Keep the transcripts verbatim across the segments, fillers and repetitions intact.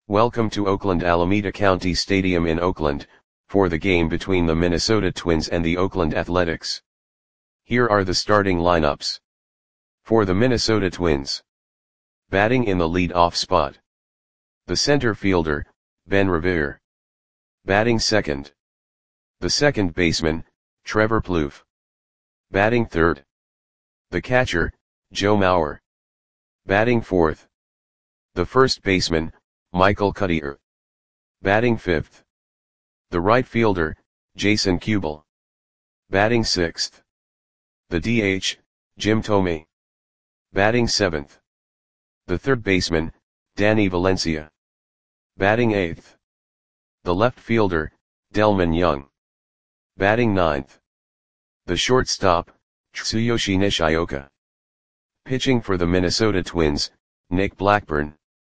Welcome to Oakland Alameda County Stadium in Oakland, for the game between the Minnesota Twins and the Oakland Athletics. Here are the starting lineups. For the Minnesota Twins. Batting in the lead-off spot. The center fielder, Ben Revere. Batting second. The second baseman, Trevor Plouffe. Batting third. The catcher, Joe Mauer. Batting fourth. The first baseman, Michael Cuddyer. Batting fifth. The right fielder, Jason Kubel. Batting sixth. The D H, Jim Thome. Batting seventh. The third baseman, Danny Valencia. Batting eighth. The left fielder, Delmon Young. Batting ninth. The shortstop, Tsuyoshi Nishioka. Pitching for the Minnesota Twins, Nick Blackburn.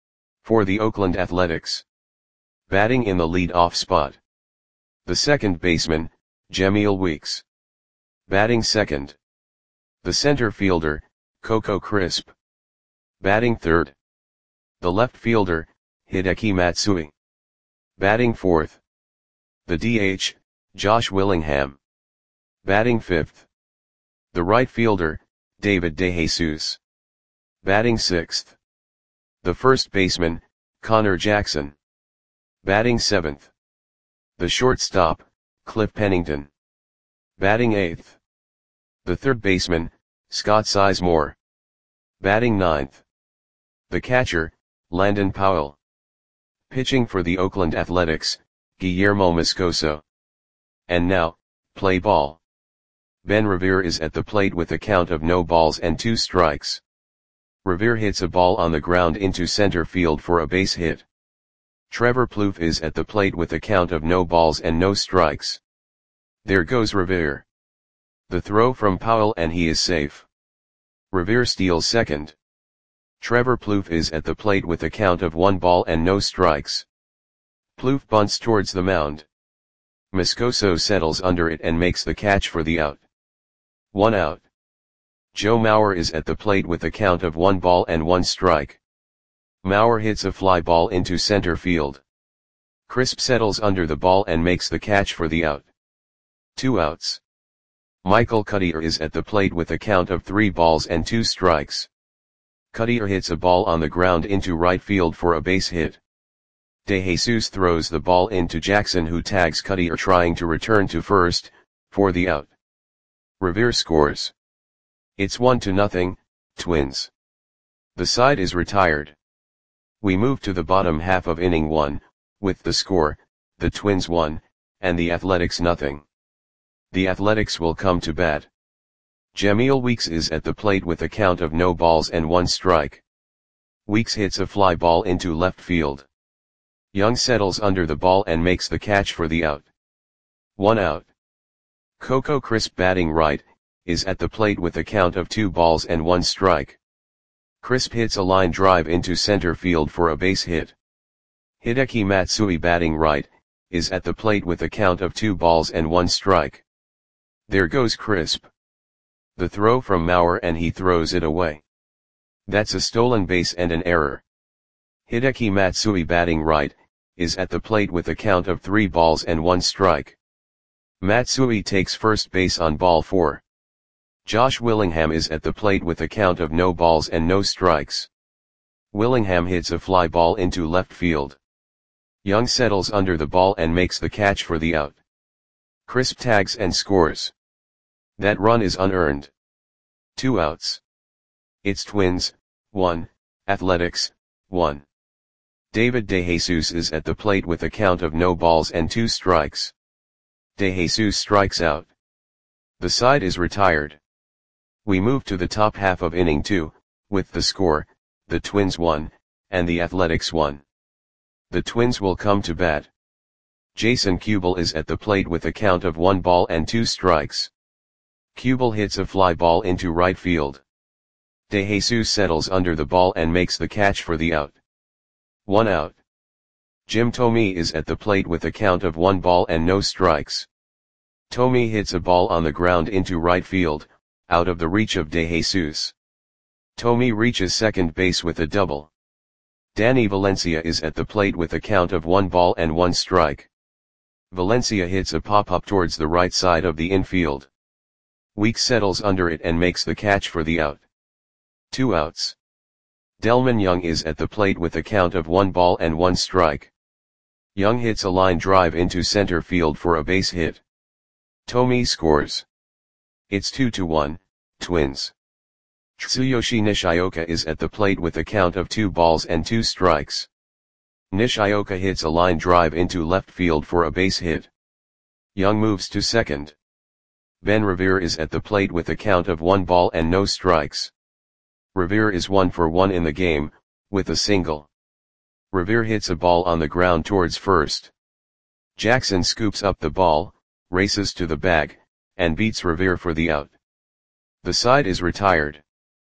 For the Oakland Athletics. Batting in the lead-off spot. The second baseman, Jemile Weeks. Batting second. The center fielder, Coco Crisp. Batting third. The left fielder, Hideki Matsui. Batting fourth. The D H, Josh Willingham. Batting fifth. The right fielder, David DeJesus. Batting sixth. The first baseman, Connor Jackson. Batting seventh. The shortstop, Cliff Pennington. Batting eighth. The third baseman, Scott Sizemore. Batting ninth. The catcher, Landon Powell. Pitching for the Oakland Athletics, Guillermo Moscoso. And now, play ball. Ben Revere is at the plate with a count of no balls and two strikes. Revere hits a ball on the ground into center field for a base hit. Trevor Plouffe is at the plate with a count of no balls and no strikes. There goes Revere. The throw from Powell and he is safe. Revere steals second. Trevor Plouffe is at the plate with a count of one ball and no strikes. Plouffe bunts towards the mound. Moscoso settles under it and makes the catch for the out. One out. Joe Mauer is at the plate with a count of one ball and one strike. Mauer hits a fly ball into center field. Crisp settles under the ball and makes the catch for the out. Two outs. Michael Cuddyer is at the plate with a count of three balls and two strikes. Cuddyer hits a ball on the ground into right field for a base hit. DeJesus throws the ball into Jackson, who tags Cuddyer trying to return to first, for the out. Revere scores. It's one to nothing, Twins. The side is retired. We move to the bottom half of inning one, with the score, the Twins one, and the Athletics nothing. The Athletics will come to bat. Jemile Weeks is at the plate with a count of no balls and one strike. Weeks hits a fly ball into left field. Young settles under the ball and makes the catch for the out. One out. Coco Crisp, batting right, is at the plate with a count of two balls and one strike. Crisp hits a line drive into center field for a base hit. Hideki Matsui, batting right, is at the plate with a count of two balls and one strike. There goes Crisp. The throw from Mauer and he throws it away. That's a stolen base and an error. Hideki Matsui, batting right, is at the plate with a count of three balls and one strike. Matsui takes first base on ball four. Josh Willingham is at the plate with a count of no balls and no strikes. Willingham hits a fly ball into left field. Young settles under the ball and makes the catch for the out. Crisp tags and scores. That run is unearned. Two outs. It's Twins, one, Athletics, one. David DeJesus is at the plate with a count of no balls and two strikes. DeJesus strikes out. The side is retired. We move to the top half of inning two, with the score, the Twins one, and the Athletics one. The Twins will come to bat. Jason Kubel is at the plate with a count of one ball and two strikes. Kubel hits a fly ball into right field. DeJesus settles under the ball and makes the catch for the out. One out. Jim Thome is at the plate with a count of one ball and no strikes. Thome hits a ball on the ground into right field, out of the reach of DeJesus. Thome reaches second base with a double. Danny Valencia is at the plate with a count of one ball and one strike. Valencia hits a pop-up towards the right side of the infield. Weeks settles under it and makes the catch for the out. Two outs. Delman Young is at the plate with a count of one ball and one strike. Young hits a line drive into center field for a base hit. Tomei scores. It's two to one, Twins. Tsuyoshi Nishioka is at the plate with a count of two balls and two strikes. Nishioka hits a line drive into left field for a base hit. Young moves to second. Ben Revere is at the plate with a count of one ball and no strikes. Revere is one for one in the game, with a single. Revere hits a ball on the ground towards first. Jackson scoops up the ball, races to the bag, and beats Revere for the out. The side is retired.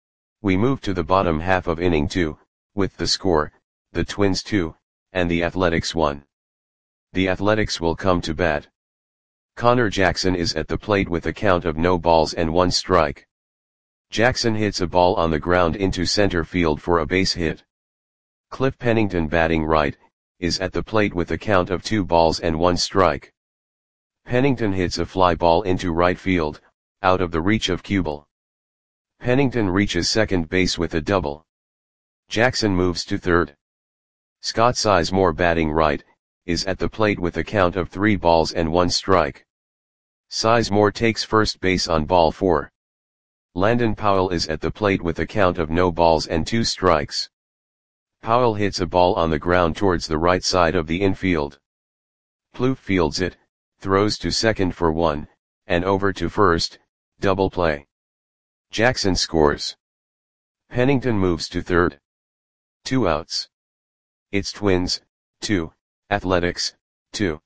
We move to the bottom half of inning two, with the score, the Twins two, and the Athletics one. The Athletics will come to bat. Connor Jackson is at the plate with a count of no balls and one strike. Jackson hits a ball on the ground into center field for a base hit. Cliff Pennington, batting right, is at the plate with a count of two balls and one strike. Pennington hits a fly ball into right field, out of the reach of Kubel. Pennington reaches second base with a double. Jackson moves to third. Scott Sizemore, batting right, is at the plate with a count of three balls and one strike. Sizemore takes first base on ball four. Landon Powell is at the plate with a count of no balls and two strikes. Powell hits a ball on the ground towards the right side of the infield. Plouffe fields it, throws to second for one, and over to first, double play. Jackson scores. Pennington moves to third. Two outs. It's Twins, two, Athletics, two.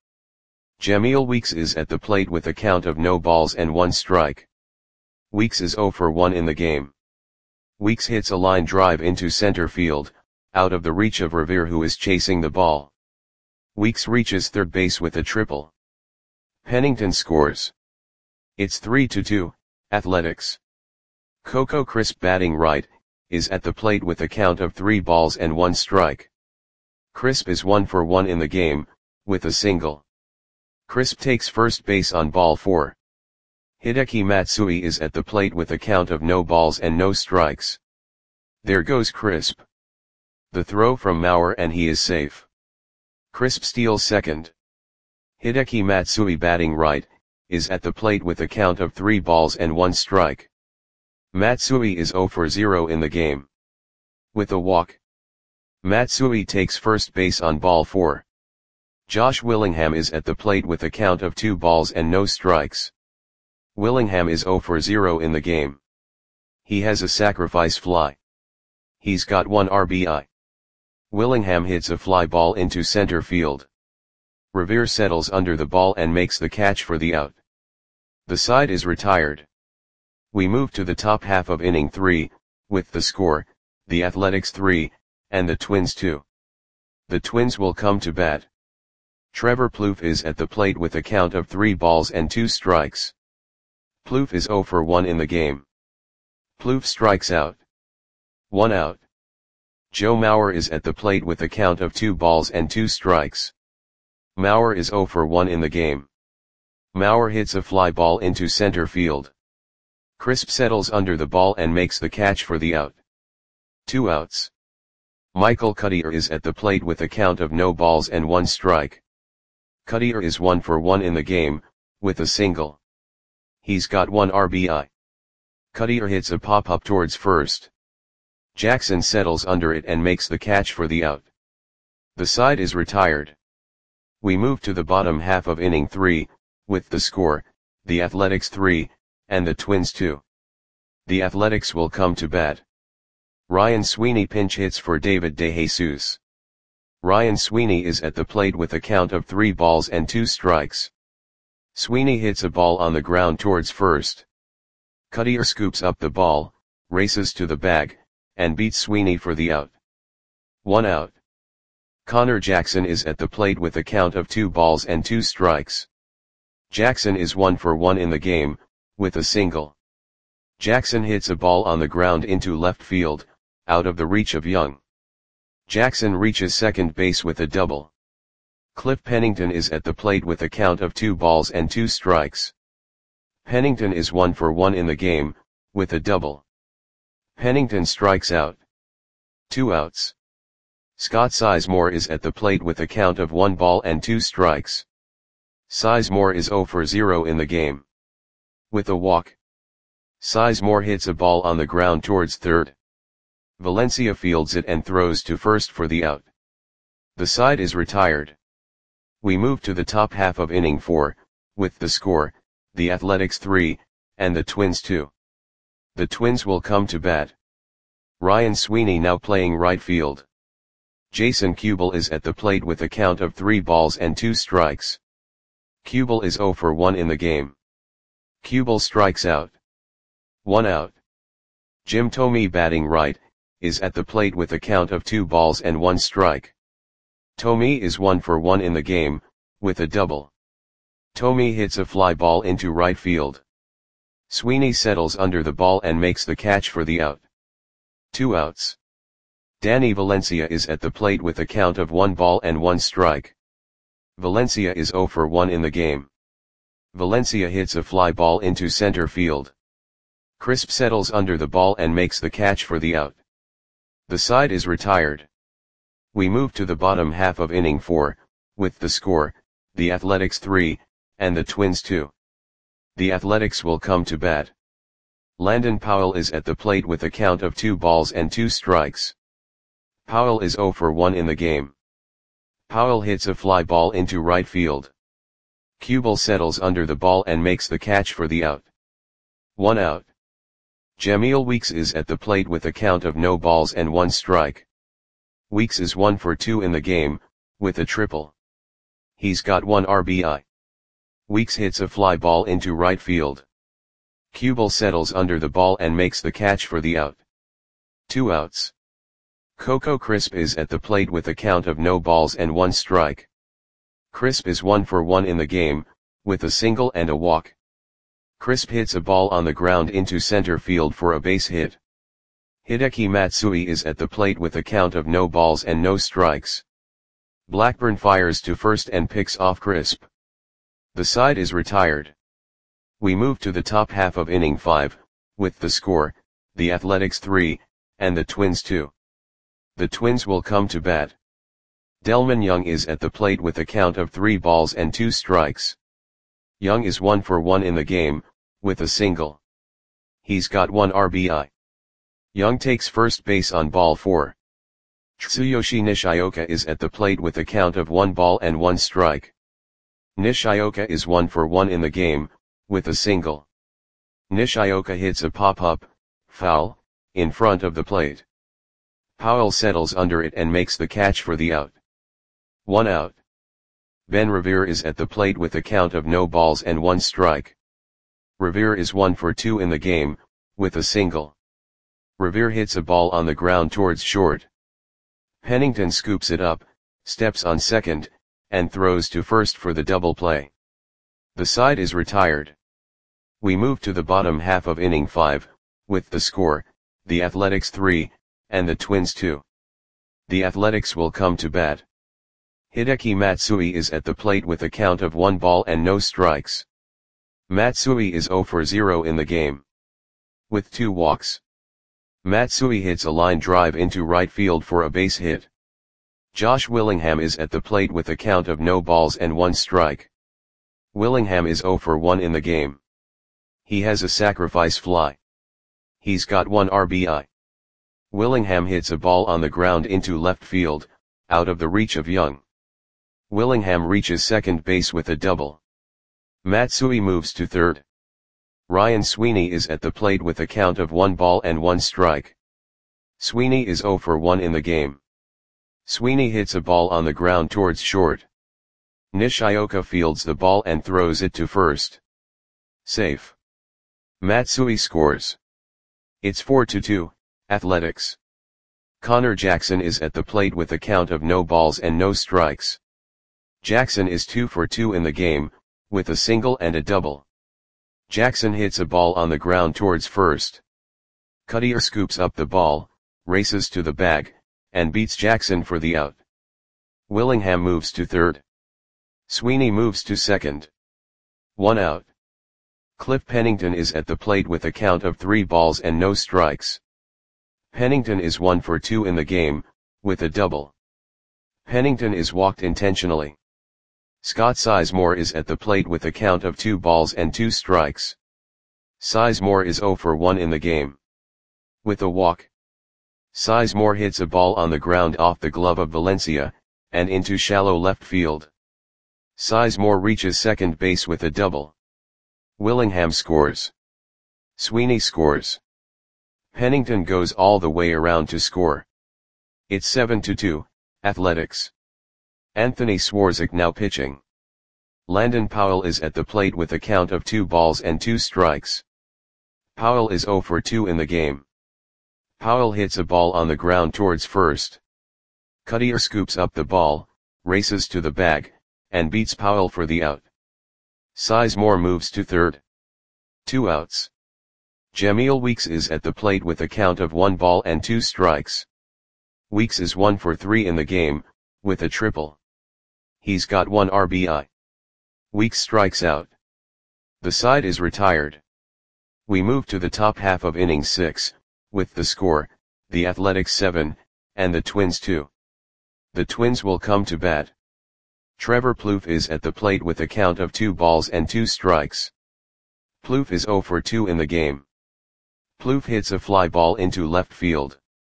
Jameel Weeks is at the plate with a count of no balls and one strike. Weeks is zero for one in the game. Weeks hits a line drive into center field, out of the reach of Revere, who is chasing the ball. Weeks reaches third base with a triple. Pennington scores. It's three to two, Athletics. Coco Crisp, batting right, is at the plate with a count of three balls and one strike. Crisp is one for one in the game, with a single. Crisp takes first base on ball four. Hideki Matsui is at the plate with a count of no balls and no strikes. There goes Crisp. The throw from Mauer and he is safe. Crisp steals second. Hideki Matsui, batting right, is at the plate with a count of three balls and one strike. Matsui is zero for zero in the game. With a walk. Matsui takes first base on ball four. Josh Willingham is at the plate with a count of two balls and no strikes. Willingham is zero for zero in the game. He has a sacrifice fly. He's got one R B I. Willingham hits a fly ball into center field. Revere settles under the ball and makes the catch for the out. The side is retired. We move to the top half of inning three, with the score, the Athletics three, and the Twins two. The Twins will come to bat. Trevor Plouffe is at the plate with a count of three balls and two strikes. Plouffe is zero for one in the game. Plouffe strikes out. One out. Joe Mauer is at the plate with a count of two balls and two strikes. Mauer is zero for one in the game. Mauer hits a fly ball into center field. Crisp settles under the ball and makes the catch for the out. Two outs. Michael Cuddyer is at the plate with a count of no balls and one strike. Cuddyer is one for one in the game, with a single. He's got one R B I. Cuddyer hits a pop-up towards first. Jackson settles under it and makes the catch for the out. The side is retired. We move to the bottom half of inning three, with the score, the Athletics three, and the Twins two. The Athletics will come to bat. Ryan Sweeney pinch hits for David DeJesus. Ryan Sweeney is at the plate with a count of three balls and two strikes. Sweeney hits a ball on the ground towards first. Cuddyer scoops up the ball, races to the bag, and beats Sweeney for the out. One out. Connor Jackson is at the plate with a count of two balls and two strikes. Jackson is one for one in the game, with a single. Jackson hits a ball on the ground into left field, out of the reach of Young. Jackson reaches second base with a double. Cliff Pennington is at the plate with a count of two balls and two strikes. Pennington is one for one in the game, with a double. Pennington strikes out. Two outs. Scott Sizemore is at the plate with a count of one ball and two strikes. Sizemore is zero for zero in the game. With a walk. Sizemore hits a ball on the ground towards third. Valencia fields it and throws to first for the out. The side is retired. We move to the top half of inning four, with the score, the Athletics three, and the Twins two. The Twins will come to bat. Ryan Sweeney now playing right field. Jason Kubel is at the plate with a count of three balls and two strikes. Kubel is zero for one in the game. Kubel strikes out. One out. Jim Thome batting right, is at the plate with a count of two balls and one strike. Thome is one for one in the game, with a double. Thome hits a fly ball into right field. Sweeney settles under the ball and makes the catch for the out. Two outs. Danny Valencia is at the plate with a count of one ball and one strike. Valencia is zero for one in the game. Valencia hits a fly ball into center field. Crisp settles under the ball and makes the catch for the out. The side is retired. We move to the bottom half of inning four, with the score, the Athletics three, and the Twins two. The Athletics will come to bat. Landon Powell is at the plate with a count of two balls and two strikes. Powell is zero for one in the game. Powell hits a fly ball into right field. Kubel settles under the ball and makes the catch for the out. One out. Jameel Weeks is at the plate with a count of no balls and one strike. Weeks is one for two in the game, with a triple. He's got one R B I. Weeks hits a fly ball into right field. Kubel settles under the ball and makes the catch for the out. Two outs. Coco Crisp is at the plate with a count of no balls and one strike. Crisp is one for one in the game, with a single and a walk. Crisp hits a ball on the ground into center field for a base hit. Hideki Matsui is at the plate with a count of no balls and no strikes. Blackburn fires to first and picks off Crisp. The side is retired. We move to the top half of inning five, with the score, the Athletics three, and the Twins two. The Twins will come to bat. Delman Young is at the plate with a count of three balls and two strikes. Young is one for one in the game, with a single. He's got one R B I. Young takes first base on ball four. Tsuyoshi Nishioka is at the plate with a count of one ball and one strike. Nishioka is one for one in the game, with a single. Nishioka hits a pop-up, foul, in front of the plate. Powell settles under it and makes the catch for the out. One out. Ben Revere is at the plate with a count of no balls and one strike. Revere is one for two in the game, with a single. Revere hits a ball on the ground towards short. Pennington scoops it up, steps on second, and throws to first for the double play. The side is retired. We move to the bottom half of inning five, with the score, the Athletics three, and the Twins two. The Athletics will come to bat. Hideki Matsui is at the plate with a count of one ball and no strikes. Matsui is zero for zero in the game. With two walks. Matsui hits a line drive into right field for a base hit. Josh Willingham is at the plate with a count of no balls and one strike. Willingham is zero for one in the game. He has a sacrifice fly. He's got one R B I. Willingham hits a ball on the ground into left field, out of the reach of Young. Willingham reaches second base with a double. Matsui moves to third. Ryan Sweeney is at the plate with a count of one ball and one strike. Sweeney is zero for one in the game. Sweeney hits a ball on the ground towards short. Nishioka fields the ball and throws it to first. Safe. Matsui scores. It's four to two, Athletics. Connor Jackson is at the plate with a count of no balls and no strikes. Jackson is two for two in the game, with a single and a double. Jackson hits a ball on the ground towards first. Cuttier scoops up the ball, races to the bag, and beats Jackson for the out. Willingham moves to third. Sweeney moves to second. One out. Cliff Pennington is at the plate with a count of three balls and no strikes. Pennington is one for two in the game, with a double. Pennington is walked intentionally. Scott Sizemore is at the plate with a count of two balls and two strikes. Sizemore is zero for one in the game. With a walk. Sizemore hits a ball on the ground off the glove of Valencia, and into shallow left field. Sizemore reaches second base with a double. Willingham scores. Sweeney scores. Pennington goes all the way around to score. It's seven to two, Athletics. Anthony Swarzak now pitching. Landon Powell is at the plate with a count of two balls and two strikes. Powell is zero for two in the game. Powell hits a ball on the ground towards first. Cuddyer scoops up the ball, races to the bag, and beats Powell for the out. Sizemore moves to third. Two outs. Jamil Weeks is at the plate with a count of one ball and two strikes. Weeks is one for three in the game, with a triple. He's got one R B I. Weeks strikes out. The side is retired. We move to the top half of inning six, with the score, the Athletics seven, and the Twins two. The Twins will come to bat. Trevor Plouffe is at the plate with a count of two balls and two strikes. Plouffe is zero for two in the game. Plouffe hits a fly ball into left field.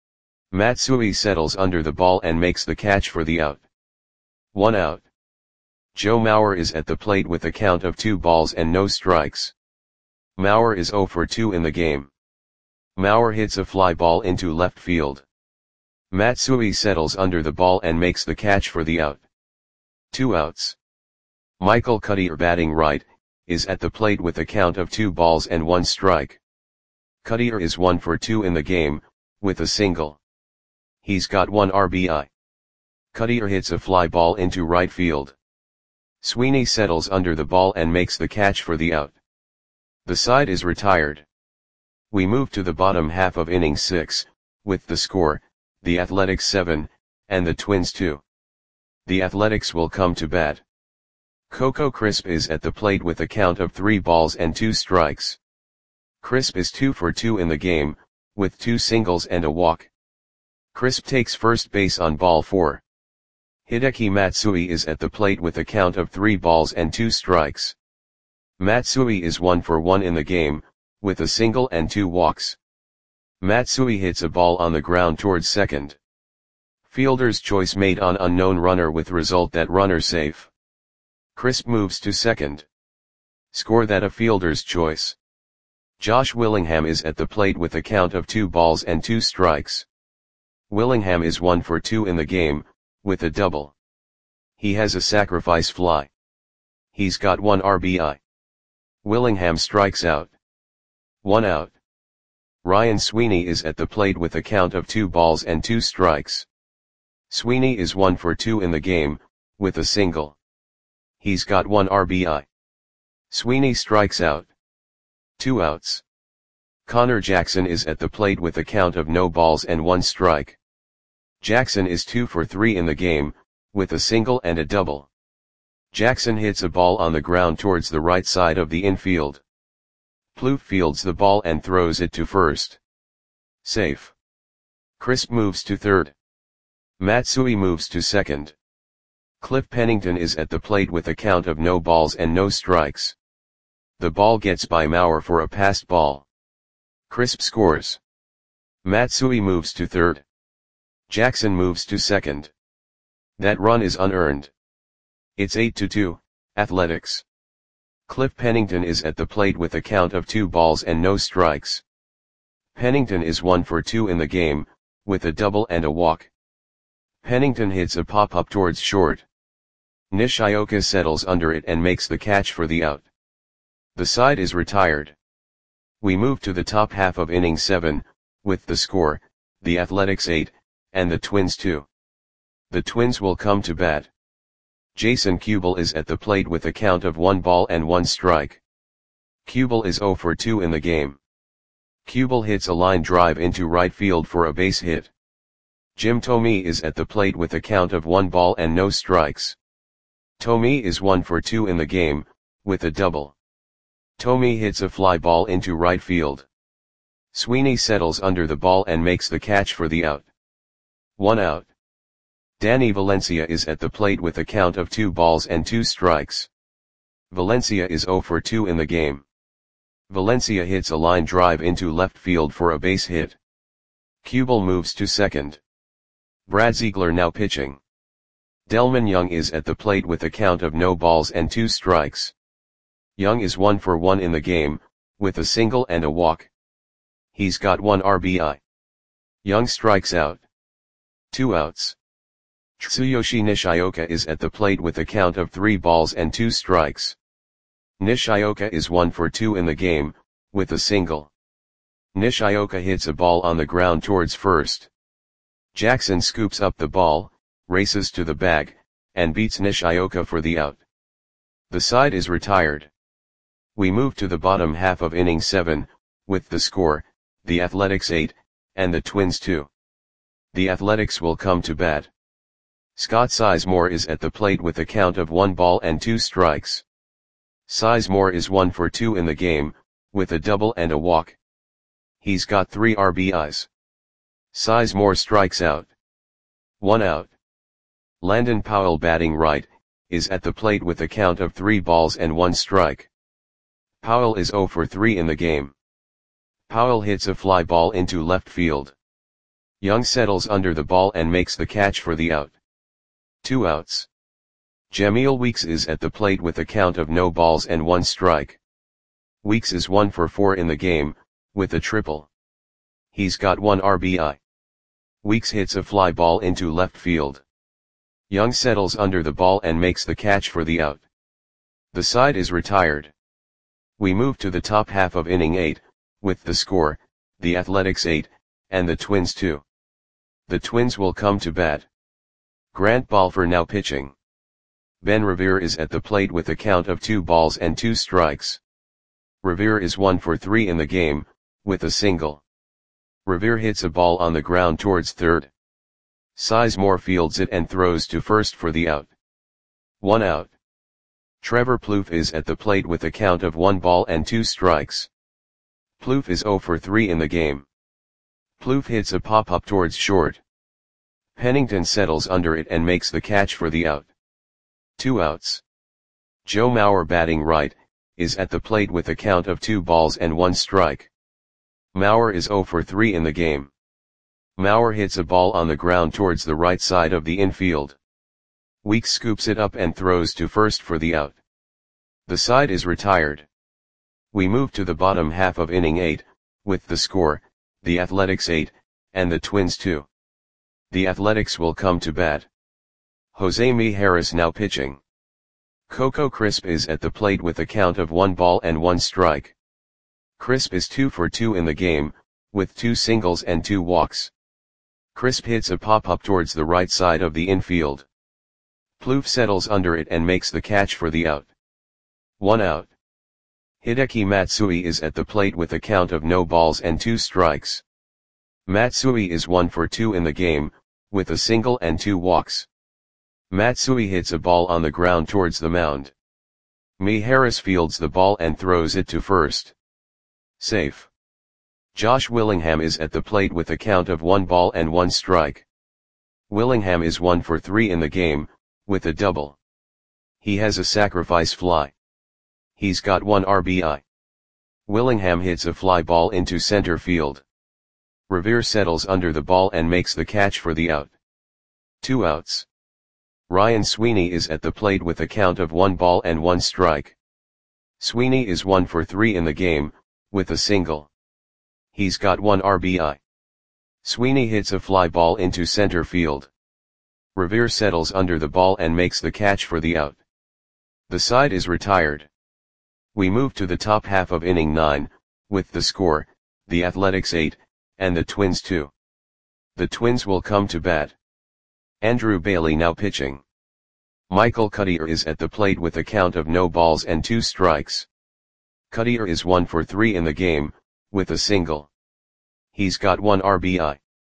Matsui settles under the ball and makes the catch for the out. One out. Joe Mauer is at the plate with a count of two balls and no strikes. Mauer is zero for two in the game. Mauer hits a fly ball into left field. Matsui settles under the ball and makes the catch for the out. Two outs. Michael Cuddyer, batting right, is at the plate with a count of two balls and one strike. Cuddyer is one for two in the game, with a single. He's got one R B I. Cuddyer hits a fly ball into right field. Sweeney settles under the ball and makes the catch for the out. The side is retired. We move to the bottom half of inning six, with the score, the Athletics seven, and the Twins two. The Athletics will come to bat. Coco Crisp is at the plate with a count of three balls and two strikes. Crisp is two for two in the game, with two singles and a walk. Crisp takes first base on ball four. Hideki Matsui is at the plate with a count of three balls and two strikes. Matsui is one for one in the game, with a single and two walks. Matsui hits a ball on the ground towards second. Fielder's choice made on unknown runner with result that runner safe. Crisp moves to second. Score that a fielder's choice. Josh Willingham is at the plate with a count of two balls and two strikes. Willingham is one for two in the game, with a double. He has a sacrifice fly. He's got one R B I. Willingham strikes out. One out. Ryan Sweeney is at the plate with a count of two balls and two strikes. Sweeney is one for two in the game, with a single. He's got one R B I. Sweeney strikes out. Two outs. Connor Jackson is at the plate with a count of no balls and one strike. Jackson is two for three in the game, with a single and a double. Jackson hits a ball on the ground towards the right side of the infield. Plouffe fields the ball and throws it to first. Safe. Crisp moves to third. Matsui moves to second. Cliff Pennington is at the plate with a count of no balls and no strikes. The ball gets by Mauer for a passed ball. Crisp scores. Matsui moves to third. Jackson moves to second. That run is unearned. It's eight to two, Athletics. Cliff Pennington is at the plate with a count of two balls and no strikes. Pennington is one for two in the game, with a double and a walk. Pennington hits a pop-up towards short. Nishioka settles under it and makes the catch for the out. The side is retired. We move to the top half of inning seven, with the score, the Athletics eight, and the Twins two. The Twins will come to bat. Jason Kubel is at the plate with a count of one ball and one strike. Kubel is zero for two in the game. Kubel hits a line drive into right field for a base hit. Jim Thome is at the plate with a count of one ball and no strikes. Thome is one for two in the game, with a double. Thome hits a fly ball into right field. Sweeney settles under the ball and makes the catch for the out. One out. Danny Valencia is at the plate with a count of two balls and two strikes. Valencia is zero for two in the game. Valencia hits a line drive into left field for a base hit. Kubel moves to second. Brad Ziegler now pitching. Delmon Young is at the plate with a count of no balls and two strikes. Young is one for one in the game, with a single and a walk. He's got one R B I. Young strikes out. Two outs. Tsuyoshi Nishioka is at the plate with a count of three balls and two strikes. Nishioka is one for two in the game, with a single. Nishioka hits a ball on the ground towards first. Jackson scoops up the ball, races to the bag, and beats Nishioka for the out. The side is retired. We move to the bottom half of inning seven, with the score, the Athletics eight, and the Twins two. The Athletics will come to bat. Scott Sizemore is at the plate with a count of one ball and two strikes. Sizemore is one for two in the game, with a double and a walk. He's got three R B Is. Sizemore strikes out. One out. Landon Powell, batting right, is at the plate with a count of three balls and one strike. Powell is zero for three in the game. Powell hits a fly ball into left field. Young settles under the ball and makes the catch for the out. Two outs. Jamil Weeks is at the plate with a count of no balls and one strike. Weeks is one for four in the game, with a triple. He's got one R B I. Weeks hits a fly ball into left field. Young settles under the ball and makes the catch for the out. The side is retired. We move to the top half of inning eight, with the score, the Athletics eight, and the Twins two. The Twins will come to bat. Grant Balfour now pitching. Ben Revere is at the plate with a count of two balls and two strikes. Revere is one for three in the game, with a single. Revere hits a ball on the ground towards third. Sizemore fields it and throws to first for the out. One out. Trevor Plouffe is at the plate with a count of one ball and two strikes. Plouffe is zero for three in the game. Plouffe hits a pop-up towards short. Pennington settles under it and makes the catch for the out. Two outs. Joe Mauer, batting right, is at the plate with a count of two balls and one strike. Mauer is zero for three in the game. Mauer hits a ball on the ground towards the right side of the infield. Weeks scoops it up and throws to first for the out. The side is retired. We move to the bottom half of inning eight, with the score, the Athletics eight, and the Twins two. The Athletics will come to bat. Jose Mijares now pitching. Coco Crisp is at the plate with a count of one ball and one strike. Crisp is two for two in the game, with two singles and two walks. Crisp hits a pop-up towards the right side of the infield. Plouffe settles under it and makes the catch for the out. One out. Hideki Matsui is at the plate with a count of no balls and two strikes. Matsui is one for two in the game, with a single and two walks. Matsui hits a ball on the ground towards the mound. Mijares fields the ball and throws it to first. Safe. Josh Willingham is at the plate with a count of one ball and one strike. Willingham is one for three in the game, with a double. He has a sacrifice fly. He's got one R B I. Willingham hits a fly ball into center field. Revere settles under the ball and makes the catch for the out. Two outs. Ryan Sweeney is at the plate with a count of one ball and one strike. Sweeney is one for three in the game, with a single. He's got one R B I. Sweeney hits a fly ball into center field. Revere settles under the ball and makes the catch for the out. The side is retired. We move to the top half of inning nine, with the score, the Athletics eight, and the Twins two. The Twins will come to bat. Andrew Bailey now pitching. Michael Cuddyer is at the plate with a count of no balls and two strikes. Cuddyer is one for three in the game, with a single. He's got one R B I.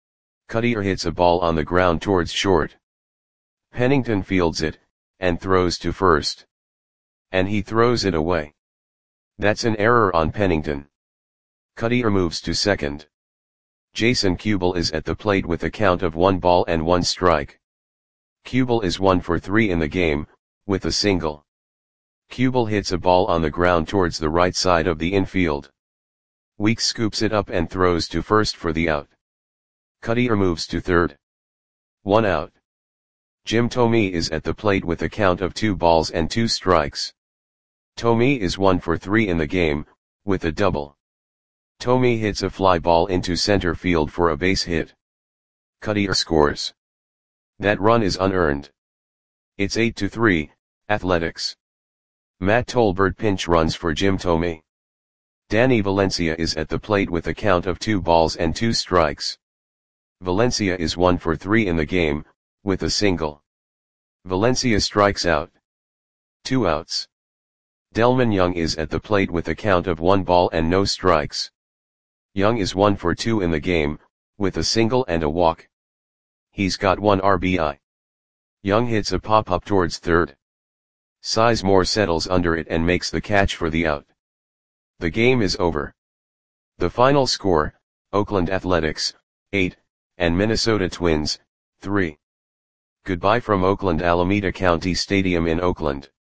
Cutter hits a ball on the ground towards short. Pennington fields it, and throws to first. And he throws it away. That's an error on Pennington. Cutter moves to second. Jason Kubel is at the plate with a count of one ball and one strike. Kubel is one for three in the game, with a single. Kubel hits a ball on the ground towards the right side of the infield. Weeks scoops it up and throws to first for the out. Cutter moves to third. One out. Jim Thome is at the plate with a count of two balls and two strikes. Thome is one for three in the game, with a double. Thome hits a fly ball into center field for a base hit. Cutter scores. That run is unearned. It's eight to three, Athletics. Matt Tolbert pinch runs for Jim Thome. Danny Valencia is at the plate with a count of two balls and two strikes. Valencia is one for three in the game, with a single. Valencia strikes out. Two outs. Delman Young is at the plate with a count of one ball and no strikes. Young is one for two in the game, with a single and a walk. He's got one R B I. Young hits a pop-up towards third. Sizemore settles under it and makes the catch for the out. The game is over. The final score, Oakland Athletics, eight, and Minnesota Twins, three. Goodbye from Oakland Alameda County Stadium in Oakland.